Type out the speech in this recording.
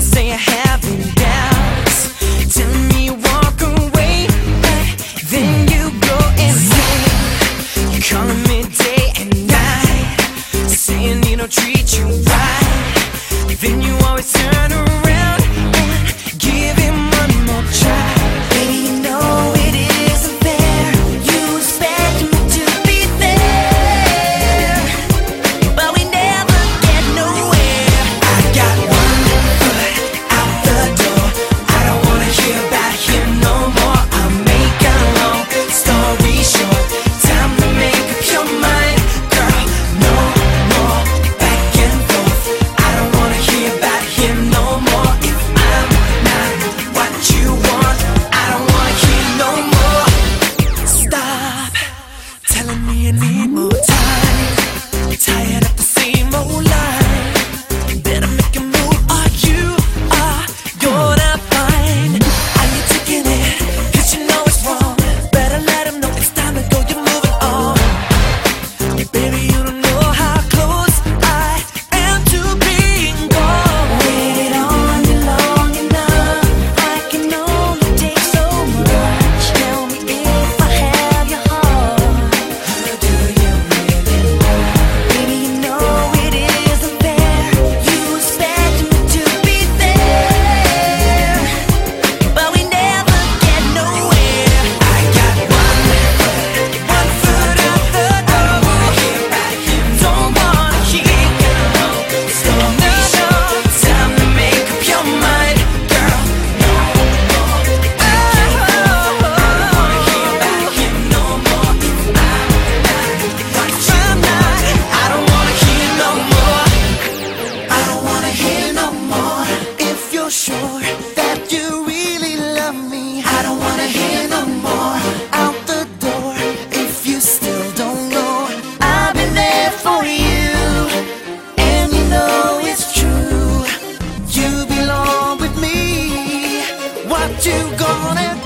say you're having doubts, telling me you walk away, but then you go insane. You're calling me day and night, saying he don't treat you right, then you always turn around and give him one more try. Baby, you know it isn't fair. You expect me to be there, but we never get nowhere. I got one foot out the door. I don't wanna hear about him no more. I'll make a long story short. Time to make up your mind, girl. No more back and forth. I don't wanna hear about him no more. If I'm not what you want, I don't wanna hear no more. Stop telling me you need more time. Tired of the same old line. Better make a move or you are gonna find. Are you taking it? 'Cause you know it's wrong. Better let him know it's time to go, you're moving on. Baby, you don't know how close I am to being gone. Waited on you long enough. I can only take so much. Tell me if I have your heart. How do you really love? Baby, you know it isn't fair. You expect me to be there, but we never get nowhere. I got one foot out the door. Don't wanna hear no. Time to make up your mind, girl. No more. I don't wanna hear about him no more. If I'm not, I don't wanna hear no more. I don't wanna hear no more. If you're sure that you really love me, I don't wanna hear no more. Out the door. If you still don't know, I've been there for you, and you know it's true. You belong with me. What you gonna do?